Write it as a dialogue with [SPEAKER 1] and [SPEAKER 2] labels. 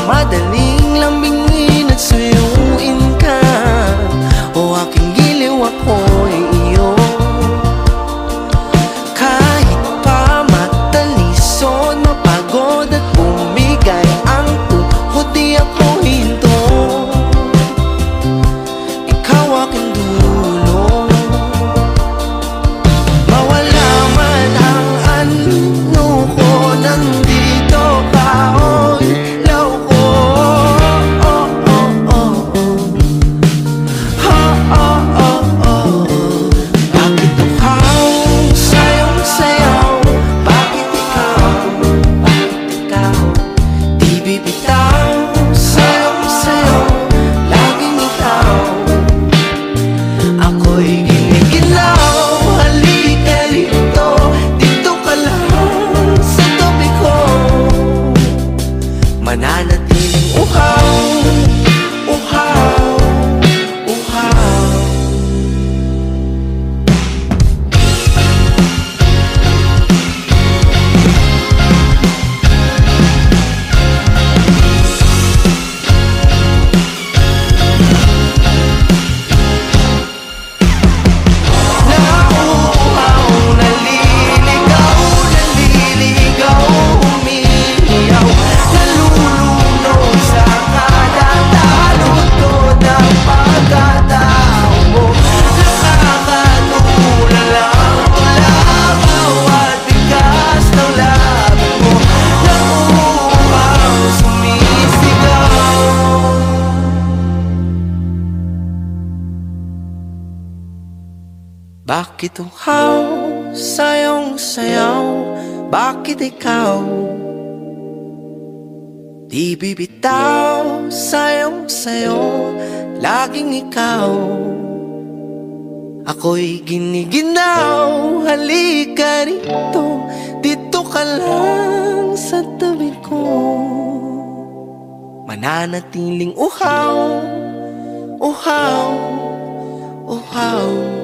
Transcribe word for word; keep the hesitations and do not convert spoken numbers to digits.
[SPEAKER 1] madaling lambingin at suyuin ka. O aking giliw, ako'y iyo. Kahit pa matalisod, mapagod at bumigay ang tuhod, di ako hinto. Ikaw aking dulo. Mawala man ang ano ko, nandito ka, o ilaw ko. Oh, oh, oh, oh. Oh, oh, oh, oh. Bakit uhaw sayong sayaw? Bakit ikaw? Bakit ikaw? Di bibitaw sayong sayaw, laging ikaw. Ako'y giniginaw, halika rito, dito ka lang sa tabi ko. Mananatiling uhaw, uhaw, uhaw. Nauuhaw, naliligaw, naliligaw, umiiyaw, nalulunod sa kadatalot ko ng pagkatao mo. Nakakatulala mula bawat tigas ng labi mo. Nauuhaw, sumisigaw. Bakit uhaw sayong sayaw? Bakit ikaw? Di bibitaw sayong sayo, laging ikaw. Ako'y giniginaw, halika rito, dito ka lang sa tabi ko. Mananatiling uhaw, uhaw, uhaw.